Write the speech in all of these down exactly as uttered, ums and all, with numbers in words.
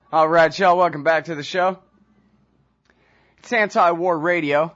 All right, y'all, welcome back to the show. It's Anti-War Radio.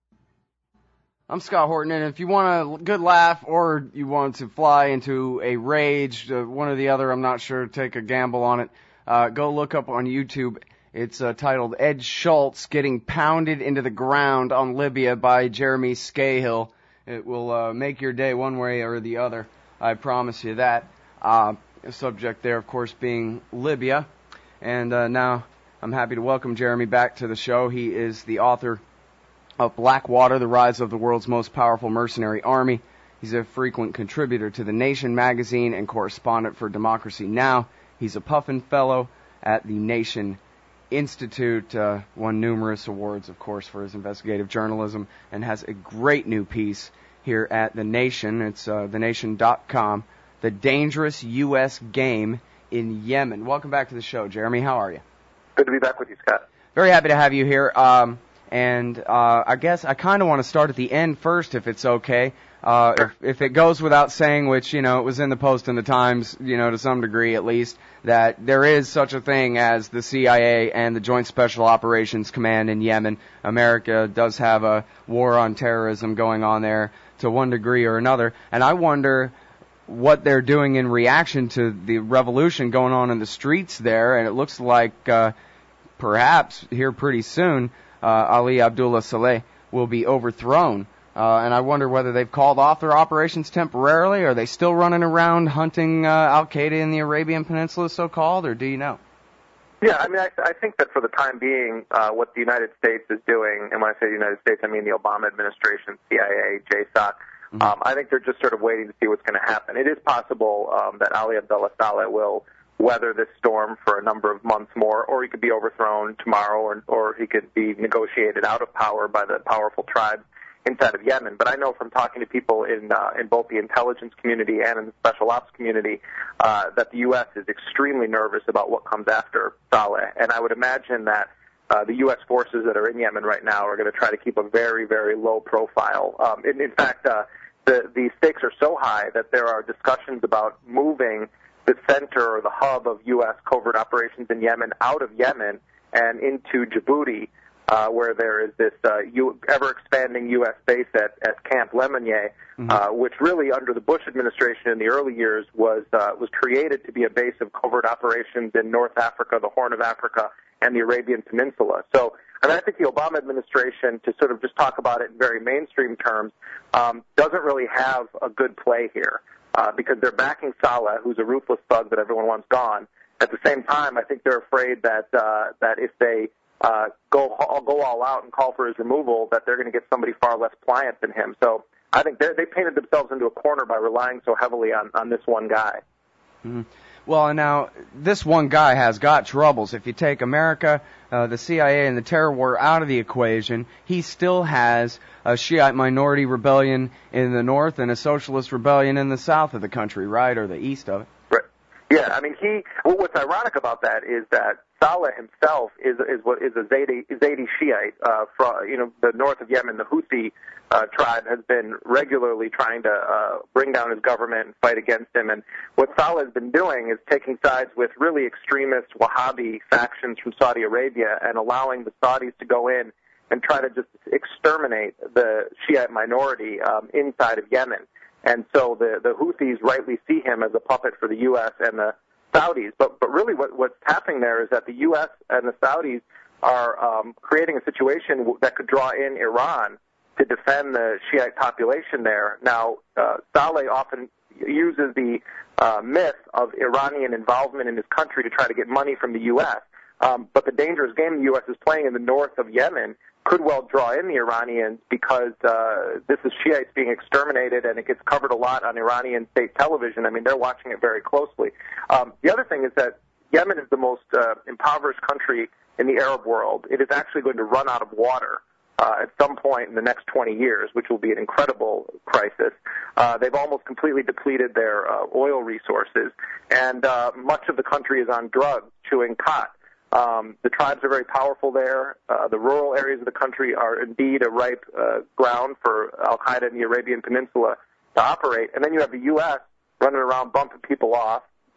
I'm Scott Horton, and if you want a good laugh or you want to fly into a rage, uh, one or the other, I'm not sure, take a gamble on it, uh, go look up on YouTube. It's uh, titled Ed Schultz Getting Pounded into the Ground on Libya by Jeremy Scahill. It will uh, make your day one way or the other, I promise you that. Uh, the subject there, of course, being Libya. And uh, now I'm happy to welcome Jeremy back to the show. He is the author of Blackwater, The Rise of the World's Most Powerful Mercenary Army. He's a frequent contributor to The Nation magazine and correspondent for Democracy Now! He's a Puffin Fellow at the Nation Institute, uh, won numerous awards, of course, for his investigative journalism, and has a great new piece here at The Nation. It's uh, the nation dot com, The Dangerous U S Game in Yemen. Welcome back to the show, Jeremy. How are you? Good to be back with you, Scott. Very happy to have you here. Um, and uh, I guess I kind of want to start at the end first, if it's okay. Uh, if, if it goes without saying, which, you know, it was in the Post and the Times, you know, to some degree at least, that there is such a thing as the C I A and the Joint Special Operations Command in Yemen. America does have a war on terrorism going on there to one degree or another. And I wonder what they're doing in reaction to the revolution going on in the streets there, and it looks like uh, perhaps here pretty soon uh, Ali Abdullah Saleh will be overthrown. Uh, and I wonder whether they've called off their operations temporarily, or are they still running around hunting uh, Al-Qaeda in the Arabian Peninsula, so-called, or do you know? Yeah, I mean, I, I think that for the time being, uh, what the United States is doing, and when I say the United States, I mean the Obama administration, C I A, J SOC, Mm-hmm. Um, I think they're just sort of waiting to see what's going to happen. It is possible um, that Ali Abdullah Saleh will weather this storm for a number of months more, or he could be overthrown tomorrow, or, or he could be negotiated out of power by the powerful tribes inside of Yemen. But I know from talking to people in uh, in both the intelligence community and in the special ops community uh, that the U S is extremely nervous about what comes after Saleh. And I would imagine that uh, the U S forces that are in Yemen right now are going to try to keep a very, very low profile. Um, in, in fact, uh, the, the stakes are so high that there are discussions about moving the center or the hub of U S covert operations in Yemen out of Yemen and into Djibouti, uh, where there is this uh, U- ever-expanding U S base at, at Camp Lemonnier, mm-hmm. uh, which really, under the Bush administration in the early years, was uh, was created to be a base of covert operations in North Africa, the Horn of Africa, and the Arabian Peninsula. So, I mean, I think the Obama administration, to sort of just talk about it in very mainstream terms, um, doesn't really have a good play here. Uh, because they're backing Saleh, who's a ruthless thug that everyone wants gone. At the same time, I think they're afraid that uh, that if they uh, go go all out and call for his removal, that they're going to get somebody far less pliant than him. So I think they painted themselves into a corner by relying so heavily on, on this one guy. Mm-hmm. Well, now, this one guy has got troubles. If you take America, uh, the C I A, and the terror war out of the equation, he still has a Shiite minority rebellion in the north and a socialist rebellion in the south of the country, right, or the east of it. Right. Yeah, I mean, he. Well, what's ironic about that is that Saleh himself is is what is a Zaydi, Zaydi Shiite uh, from you know the north of Yemen. The Houthi uh, tribe has been regularly trying to uh, bring down his government and fight against him. And what Saleh has been doing is taking sides with really extremist Wahhabi factions from Saudi Arabia and allowing the Saudis to go in and try to just exterminate the Shiite minority um, inside of Yemen. And so the, the Houthis rightly see him as a puppet for the U S and the Saudis. But but really what, what's happening there is that the U S and the Saudis are um, creating a situation that could draw in Iran to defend the Shiite population there. Now, uh, Saleh often uses the uh, myth of Iranian involvement in his country to try to get money from the U S. Um, but the dangerous game the U S is playing in the north of Yemen could well draw in the Iranians because uh, this is Shiites being exterminated, and it gets covered a lot on Iranian state television. I mean, they're watching it very closely. Um, the other thing is that Yemen is the most uh, impoverished country in the Arab world. It is actually going to run out of water uh, at some point in the next twenty years, which will be an incredible crisis. Uh, they've almost completely depleted their uh, oil resources, and uh, much of the country is on drugs, chewing khat. Um, the tribes are very powerful there. Uh, the rural areas of the country are indeed a ripe uh, ground for Al-Qaeda in the Arabian Peninsula to operate. And then you have the U S running around bumping people off,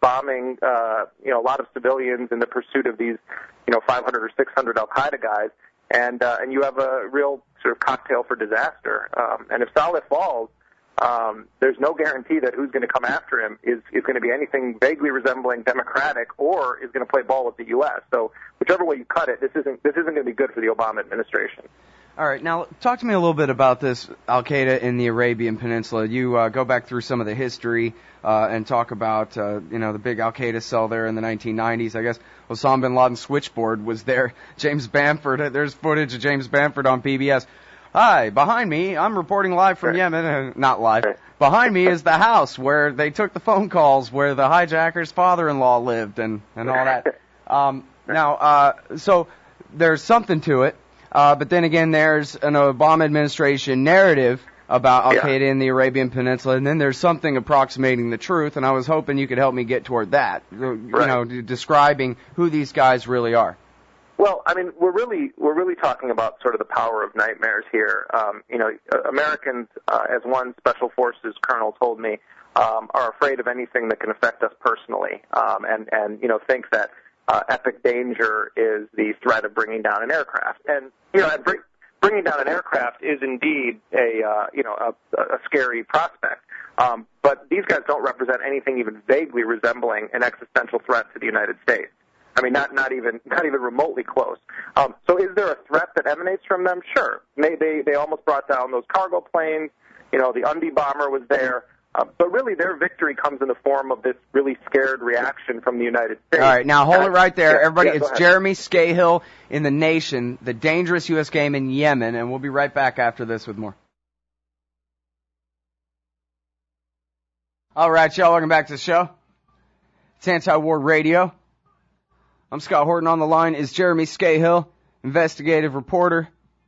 bombing, uh, you know, a lot of civilians in the pursuit of these, you know, five hundred or six hundred Al-Qaeda guys, and uh, and you have a real sort of cocktail for disaster. Um, and if Saleh falls, um, there's no guarantee that who's going to come after him is, is going to be anything vaguely resembling democratic or is going to play ball with the U S. So whichever way you cut it, this isn't this isn't going to be good for the Obama administration. All right, now talk to me a little bit about this Al-Qaeda in the Arabian Peninsula. You uh, go back through some of the history uh, and talk about, uh, you know, the big Al-Qaeda cell there in the nineteen nineties. I guess Osama bin Laden's switchboard was there. James Bamford, there's footage of James Bamford on P B S. Hi, behind me, I'm reporting live from Yemen. Uh, not live. Behind me is the house where they took the phone calls where the hijacker's father-in-law lived and, and all that. Um, now, uh, so there's something to it. Uh, but then again, there's an Obama administration narrative about Al-Qaeda yeah. in the Arabian Peninsula, and then there's something approximating the truth, and I was hoping you could help me get toward that, you right. know, describing who these guys really are. Well, I mean, we're really we're really talking about sort of the power of nightmares here. Um, you know, Americans, uh, as one Special Forces colonel told me, um, are afraid of anything that can affect us personally, um, and and you know think that uh, epic danger is the threat of bringing down an aircraft. And you know, bring, bringing down an aircraft is indeed a uh, you know a, a scary prospect. Um, but these guys don't represent anything even vaguely resembling an existential threat to the United States. I mean, not not even not even remotely close. Um, so, is there a threat that emanates from them? Sure. They they they almost brought down those cargo planes. You know, the Undi bomber was there. Uh, but really, their victory comes in the form of this really scared reaction from the United States. All right, now hold it right there, yeah, everybody. Yeah, it's ahead. Jeremy Scahill in The Nation, the dangerous U S game in Yemen, and we'll be right back after this with more. All right, y'all, welcome back to the show. It's Anti-War Radio. I'm Scott Horton. On the line is Jeremy Scahill, investigative reporter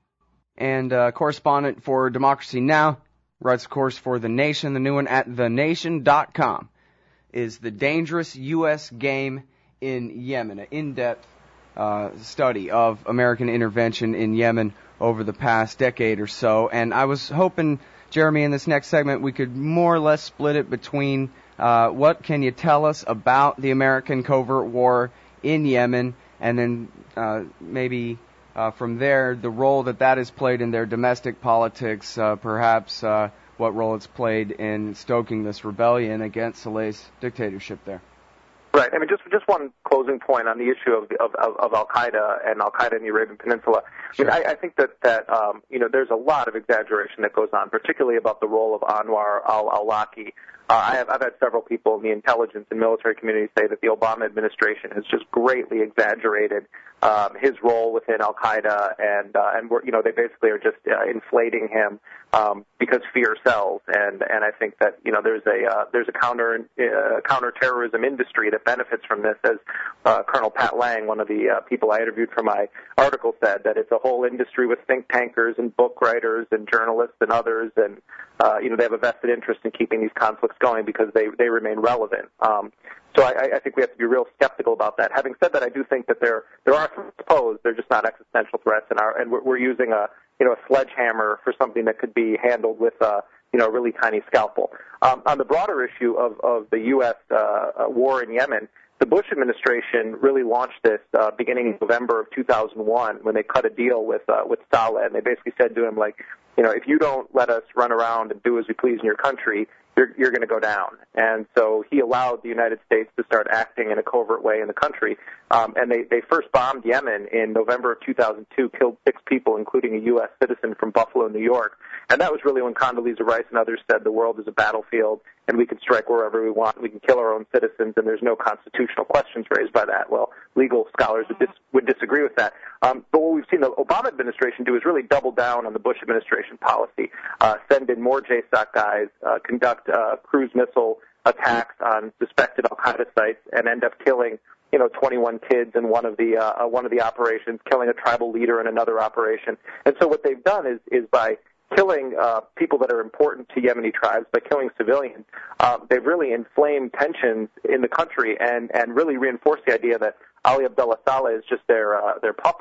and uh, correspondent for Democracy Now! Writes, of course, for The Nation. The new one at the nation dot com is The Dangerous U S Game in Yemen, an in-depth uh, study of American intervention in Yemen over the past decade or so. And I was hoping, Jeremy, in this next segment, we could more or less split it between uh, what can you tell us about the American covert war in Yemen, and then uh, maybe uh, from there the role that that has played in their domestic politics, uh, perhaps uh, what role it's played in stoking this rebellion against Saleh's dictatorship there. Right. I mean, just just one closing point on the issue of of, of, of Al Qaeda and Al Qaeda in the Arabian Peninsula. Sure. I, mean, I, I think that that um, you know there's a lot of exaggeration that goes on, particularly about the role of Anwar al-Awlaki. Uh, I have I've had several people in the intelligence and military community say that the Obama administration has just greatly exaggerated um, his role within Al Qaeda, and uh, and we're, you know they basically are just uh, inflating him um, because fear sells, and and I think that you know there's a uh, there's a counter uh, counterterrorism industry that benefits from this, as uh, Colonel Pat Lang, one of the uh, people I interviewed for my article, said that it's a whole industry with think tankers and book writers and journalists and others, and uh, you know they have a vested interest in keeping these conflicts going because they they remain relevant. Um, so I, I think we have to be real skeptical about that. Having said that, I do think that there there are threats posed. They're just not existential threats, and our and we're, we're using a you know a sledgehammer for something that could be handled with a you know a really tiny scalpel. Um, on the broader issue of of the U S uh, war in Yemen, the Bush administration really launched this uh, beginning in November of two thousand one when they cut a deal with uh, with Saleh, and they basically said to him, like, you know, if you don't let us run around and do as we please in your country, you're, you're going to go down. And so he allowed the United States to start acting in a covert way in the country. Um, and they, they first bombed Yemen in November of two thousand two, killed six people, including a U S citizen from Buffalo, New York. And that was really when Condoleezza Rice and others said the world is a battlefield and we can strike wherever we want, we can kill our own citizens, and there's no constitutional questions raised by that. Well, legal scholars would, dis- would disagree with that. Um, but what we've seen the Obama administration do is really double down on the Bush administration policy, uh, send in more J SOC guys, uh, conduct uh, cruise missile attacks on suspected Al-Qaeda sites, and end up killing, you know, twenty-one kids in one of the uh, one of the operations, killing a tribal leader in another operation. And so what they've done is is by killing uh, people that are important to Yemeni tribes, by killing civilians, uh, they've really inflamed tensions in the country and, and really reinforced the idea that Ali Abdullah Saleh is just their uh, their puppet.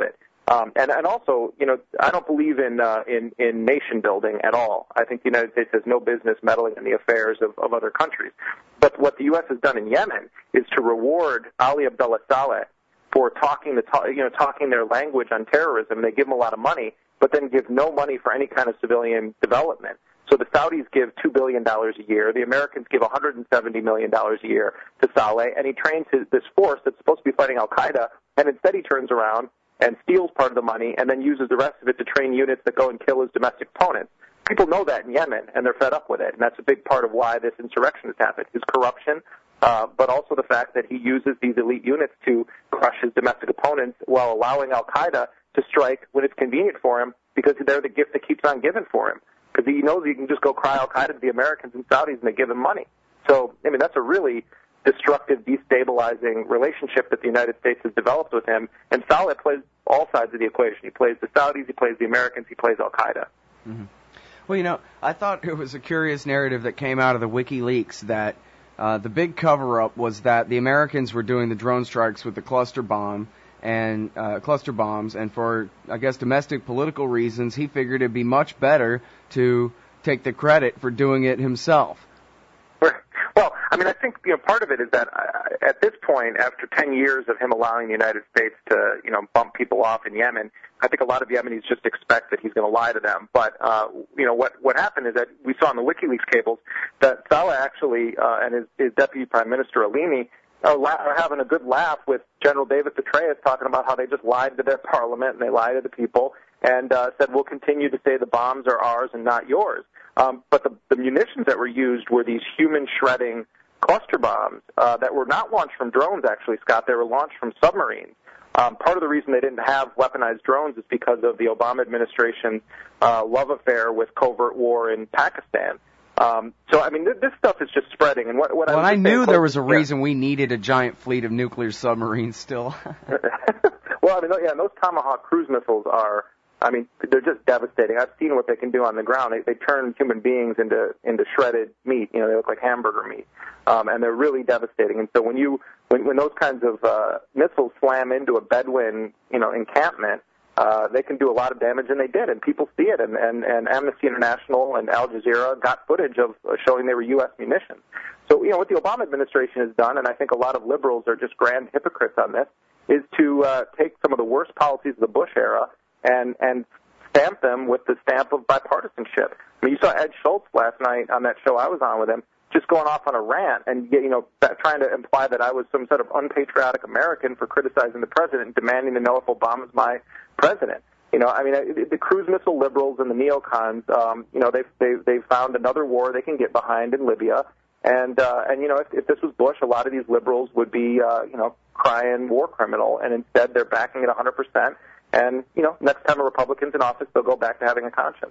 Um, and, and also, you know, I don't believe in, uh, in, in nation building at all. I think the United States has no business meddling in the affairs of, of other countries. But what the U S has done in Yemen is to reward Ali Abdullah Saleh for talking the, you know, talking their language on terrorism. They give him a lot of money, but then give no money for any kind of civilian development. So the Saudis give two billion dollars a year. The Americans give one hundred seventy million dollars a year to Saleh, and he trains his, this force that's supposed to be fighting al-Qaeda, and instead he turns around and steals part of the money and then uses the rest of it to train units that go and kill his domestic opponents. People know that in Yemen, and they're fed up with it, and that's a big part of why this insurrection has happened, his corruption, uh, but also the fact that he uses these elite units to crush his domestic opponents while allowing al-Qaeda to strike when it's convenient for him, because they're the gift that keeps on giving for him. Because he knows he can just go cry al-Qaeda to the Americans and Saudis, and they give him money. So, I mean, that's a really destructive, destabilizing relationship that the United States has developed with him. And Saleh plays all sides of the equation. He plays the Saudis, he plays the Americans, he plays al-Qaeda. Mm-hmm. Well, you know, I thought it was a curious narrative that came out of the WikiLeaks that uh, the big cover-up was that the Americans were doing the drone strikes with the cluster bomb and uh, cluster bombs, and for, I guess, domestic political reasons, he figured it'd be much better to take the credit for doing it himself. Well, I mean, I think, you know, part of it is that uh, at this point, after ten years of him allowing the United States to, you know, bump people off in Yemen, I think a lot of Yemenis just expect that he's going to lie to them. But, uh, you know, what, what happened is that we saw in the WikiLeaks cables that Saleh actually, uh, and his, his Deputy Prime Minister Alimi, are, la- are having a good laugh with General David Petraeus talking about how they just lied to their parliament and they lied to the people and uh, said, we'll continue to say the bombs are ours and not yours. Um, but the, the munitions that were used were these human-shredding cluster bombs uh, that were not launched from drones, actually, Scott. They were launched from submarines. Um, part of the reason they didn't have weaponized drones is because of the Obama administration's uh, love affair with covert war in Pakistan. Um, so, I mean, th- this stuff is just spreading. And what, what well, I, I knew there was a yeah. reason we needed a giant fleet of nuclear submarines still. Well, I mean, yeah, and those Tomahawk cruise missiles are, I mean, they're just devastating. I've seen what they can do on the ground. They, they turn human beings into into shredded meat. You know, they look like hamburger meat, um, and they're really devastating. And so when you when when those kinds of uh, missiles slam into a Bedouin, you know, encampment, uh, they can do a lot of damage, and they did, and people see it. And and, and Amnesty International and Al Jazeera got footage of uh, showing they were U S munitions. So, you know, what the Obama administration has done, and I think a lot of liberals are just grand hypocrites on this, is to uh, take some of the worst policies of the Bush era and and stamp them with the stamp of bipartisanship. I mean, you saw Ed Schultz last night on that show I was on with him, just going off on a rant and, you know, trying to imply that I was some sort of unpatriotic American for criticizing the president and demanding to know if Obama's my president. You know, I mean, the cruise missile liberals and the neocons, um, you know, they've, they've, they've found another war they can get behind in Libya. And, uh, and you know, if, if this was Bush, a lot of these liberals would be, uh, you know, crying war criminal. And instead, they're backing it one hundred percent. And, you know, next time a Republican's in office, they'll go back to having a conscience.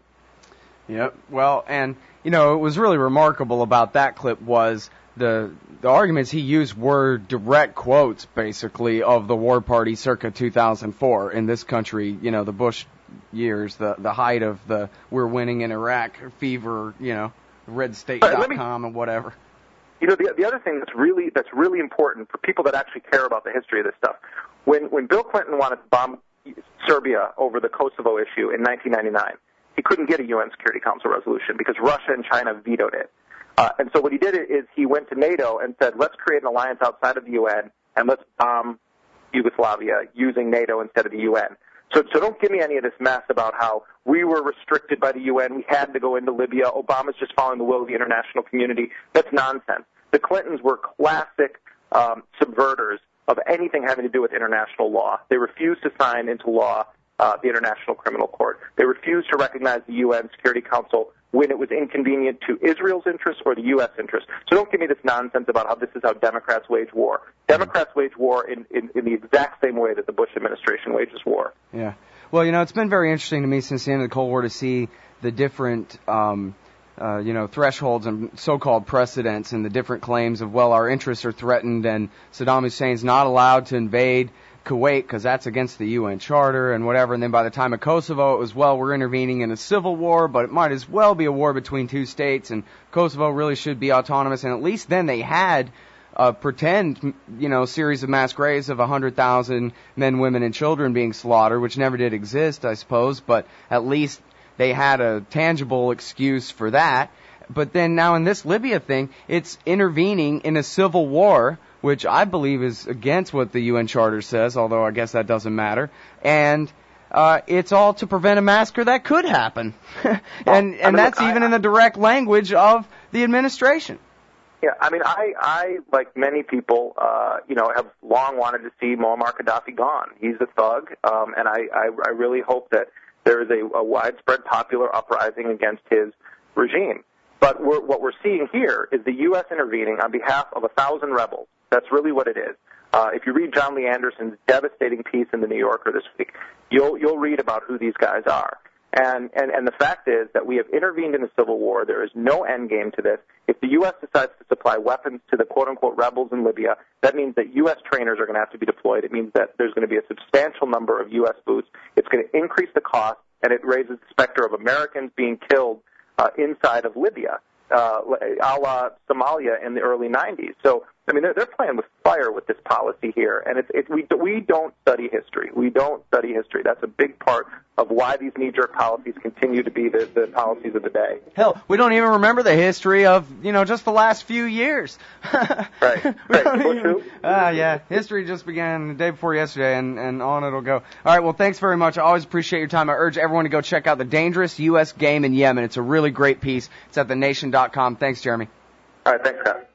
Yep. Well, and, you know, it was really remarkable about that clip was the the arguments he used were direct quotes, basically, of the war party circa two thousand four in this country, you know, the Bush years, the, the height of the we're winning in Iraq fever, you know, red state dot com and whatever. You know, the, the other thing that's really that's really important for people that actually care about the history of this stuff, when when Bill Clinton wanted to bomb Serbia over the Kosovo issue in nineteen ninety-nine, he couldn't get a U N Security Council resolution because Russia and China vetoed it. Uh, and so what he did is he went to NATO and said, let's create an alliance outside of the U N and let's bomb Yugoslavia using NATO instead of the U N. So, so don't give me any of this mess about how we were restricted by the U N, we had to go into Libya, Obama's just following the will of the international community. That's nonsense. The Clintons were classic um, subverters of anything having to do with international law. They refused to sign into law uh, the International Criminal Court. They refused to recognize the U N Security Council when it was inconvenient to Israel's interests or the U S interests. So don't give me this nonsense about how this is how Democrats wage war. Democrats wage war in, in, in the exact same way that the Bush administration wages war. Yeah. Well, you know, it's been very interesting to me since the end of the Cold War to see the different um, Uh, you know, thresholds and so-called precedents and the different claims of, well, our interests are threatened and Saddam Hussein's not allowed to invade Kuwait because that's against the U N Charter and whatever. And then by the time of Kosovo, it was, well, we're intervening in a civil war, but it might as well be a war between two states and Kosovo really should be autonomous. And at least then they had a pretend, you know, series of mass graves of one hundred thousand men, women, and children being slaughtered, which never did exist, I suppose, but at least they had a tangible excuse for that. But then now in this Libya thing, it's intervening in a civil war, which I believe is against what the U N Charter says, although I guess that doesn't matter. And uh, it's all to prevent a massacre that could happen. and well, and I mean, that's look, even I, in the direct language of the administration. Yeah, I mean, I, I like many people, uh, you know, have long wanted to see Muammar Gaddafi gone. He's a thug, um, and I, I, I really hope that there is a, a widespread popular uprising against his regime. But we're, what we're seeing here is the U S intervening on behalf of a thousand rebels. That's really what it is. Uh, if you read John Lee Anderson's devastating piece in the New Yorker this week, you'll you'll read about who these guys are. And, and and the fact is that we have intervened in the civil war. There is no end game to this. If the U S decides to supply weapons to the quote-unquote rebels in Libya, that means that U S trainers are going to have to be deployed. It means that there's going to be a substantial number of U S boots. It's going to increase the cost, and it raises the specter of Americans being killed uh, inside of Libya, uh, a la Somalia in the early nineties. So, I mean, they're, they're playing with fire with this policy here, and it's, it, we, we don't study history. We don't study history. That's a big part of why these knee-jerk policies continue to be the, the policies of the day. Hell, we don't even remember the history of, you know, just the last few years. Right. right. Even, ah, yeah. History just began the day before yesterday, and, and on it'll go. All right, well, thanks very much. I always appreciate your time. I urge everyone to go check out The Dangerous U S Game in Yemen. It's a really great piece. It's at the nation dot com. Thanks, Jeremy. All right, thanks, Scott.